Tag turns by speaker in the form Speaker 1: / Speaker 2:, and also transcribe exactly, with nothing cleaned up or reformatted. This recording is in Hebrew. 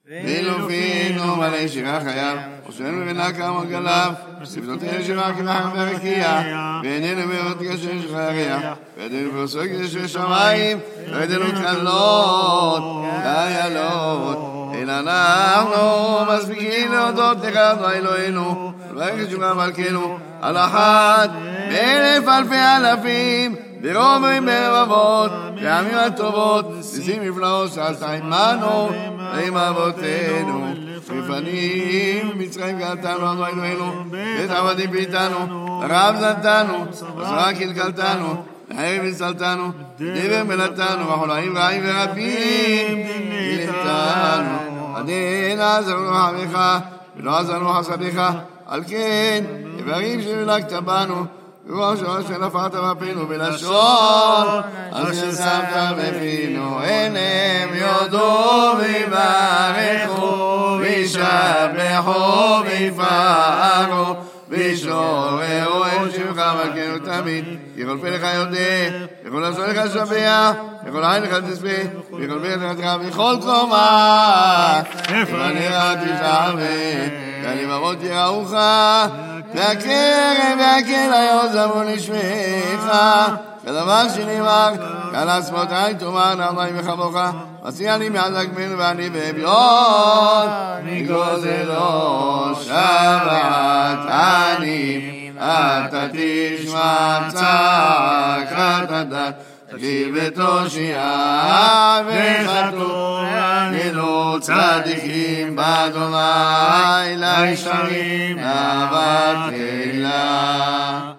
Speaker 1: ואילופינו מלא שירה חייו, ושאנו ונקה מרגליו, שפתותינו שירה כלחם ורקיע, ועינינו מאוד גשם שחריה, וידינו פרסוק גשם שמיים, וידינו כלות, חיילות, אין אנחנו מספיקים להודות לך, ואלוהינו, וברכת שומע מלכנו, על אחת, באלף אלפי אלפים, ברומרים ברבבות, בעמים הטובות, ניסים נפלאות שעשת עמנו, עם אבותינו, מפנים, מצרים גאלתנו, אנו אלוהינו, בית עבדים ביתנו, רב זנתנו, עזרה קלקלתנו, חרב הצלתנו, דבר מלתנו, וחולאים רעים ורבים, דילתנו, עדין עזרנו חמך, ולא עזרנו חסדיך, על כן, דברים שהלקת בנו, וראש ראש שנפרת בפינו בלשון, אשר שמת בפינו, עיניהם יודו ויברכו, וישבחו ויפארו, וישוררו אל שמך מלכנו תמיד, יכול פה לך יודע, יכול לעשות לך שבע, יכול עין לך תספה, ויכול בית לך וכל קומה, ונראה תשעבד, והלבבות יראוך, והכרם והכל היעוזמו לשמך, כדבר שנאמר, כאן עצמותי תאמר נעמי וחמוך, מציע לי מעזק ממנו ואני באביון, מגוזלו שבת אני, אתה תשמע צעקת הדת, תקשיב ותושיע וחתו, אלו צדיקים באדוני, לישרים אהבת אלה.